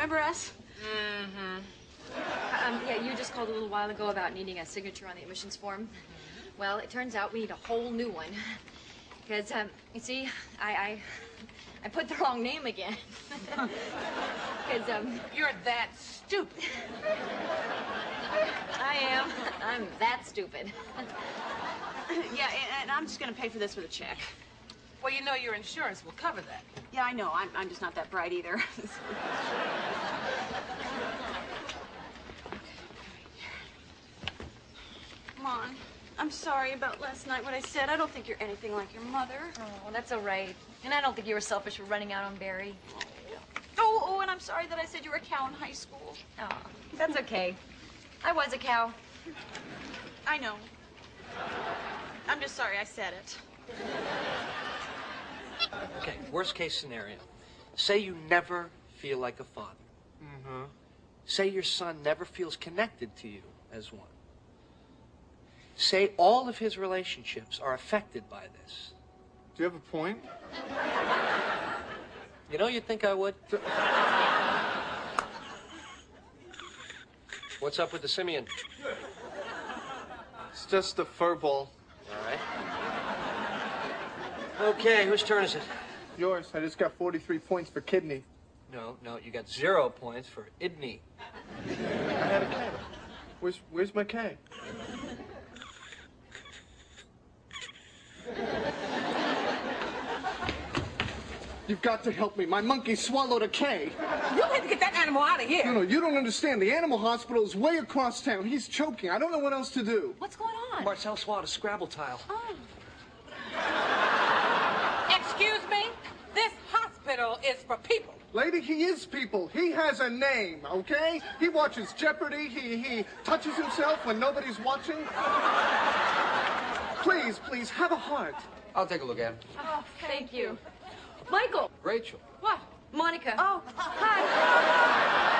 remember us? Mm-hmm. Yeah, you just called a little while ago about needing a signature on the admissions form. Mm-hmm. Well, it turns out we need a whole new one. Because, you see, I put the wrong name again. Because, You're that stupid. I am. I'm that stupid. Yeah, and I'm just gonna pay for this with a check. Well, you know your insurance will cover that. Yeah, I know. I'm just not that bright either. Come on. I'm sorry about last night, what I said. I don't think you're anything like your mother. Oh, that's all right. And I don't think you were selfish for running out on Barry. Oh, and I'm sorry that I said you were a cow in high school. Oh, that's okay. I was a cow. I know. I'm just sorry I said it. Okay, worst case scenario. Say you never feel like a father. Mm-hmm. Say your son never feels connected to you as one. Say all of his relationships are affected by this. Do you have a point? You know, you'd think I would. What's up with the simian? It's just a fur ball. All right. Okay, whose turn is it? Yours. I just got 43 points for kidney. No, you got 0 points for idney. I had a K. Where's my K? You've got to help me. My monkey swallowed a K. You need to get that animal out of here. No, you don't understand. The animal hospital is way across town. He's choking. I don't know what else to do. What's going on? Marcel swallowed a Scrabble tile. Oh. Excuse me? This hospital is for people. Lady, he is people. He has a name, okay? He watches Jeopardy. He touches himself when nobody's watching. Please, have a heart. I'll take a look at him. Oh, thank you. Michael! Rachel. What? Monica. Oh, Hi.